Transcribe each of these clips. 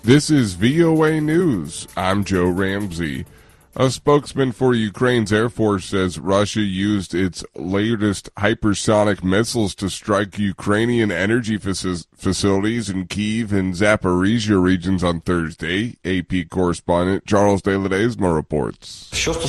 This is VOA News. I'm Joe Ramsey. A spokesman for Ukraine's Air Force says Russia used its latest hypersonic missiles to strike Ukrainian energy facilities in Kyiv and Zaporizhia regions on Thursday. AP correspondent Charles De Ledesma reports.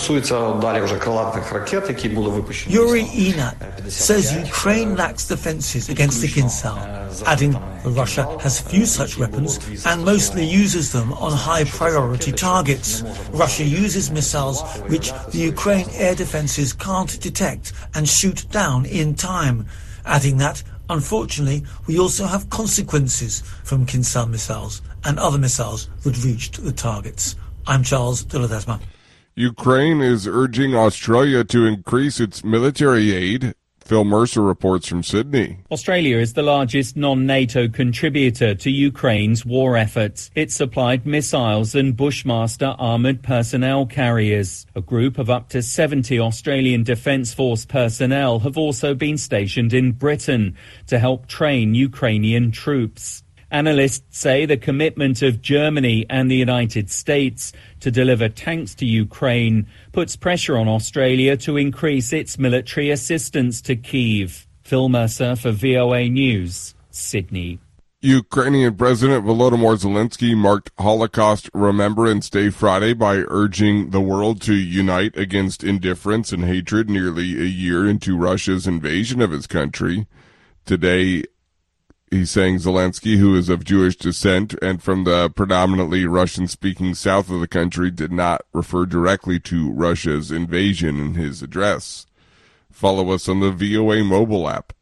Yuri Inat says Ukraine lacks defenses against the Kinzhal, adding Russia has few such weapons and mostly uses them on high-priority targets. Russia uses missiles which the Ukraine air defenses can't detect and shoot down in time, adding that, unfortunately, we also have consequences from Kinzhal missiles and other missiles that reached the targets. I'm Charles De Ledesma. Ukraine is urging Australia to increase its military aid. Phil Mercer reports from Sydney. Australia is the largest non-NATO contributor to Ukraine's war efforts. It supplied missiles and Bushmaster armoured personnel carriers. A group of up to 70 Australian Defence Force personnel have also been stationed in Britain to help train Ukrainian troops. Analysts say the commitment of Germany and the United States to deliver tanks to Ukraine puts pressure on Australia to increase its military assistance to Kyiv. Phil Mercer for VOA News, Sydney. Ukrainian President Volodymyr Zelensky marked Holocaust Remembrance Day Friday by urging the world to unite against indifference and hatred nearly a year into Russia's invasion of his country. Today, he's saying Zelensky, who is of Jewish descent and from the predominantly Russian-speaking south of the country, did not refer directly to Russia's invasion in his address. Follow us on the VOA mobile app.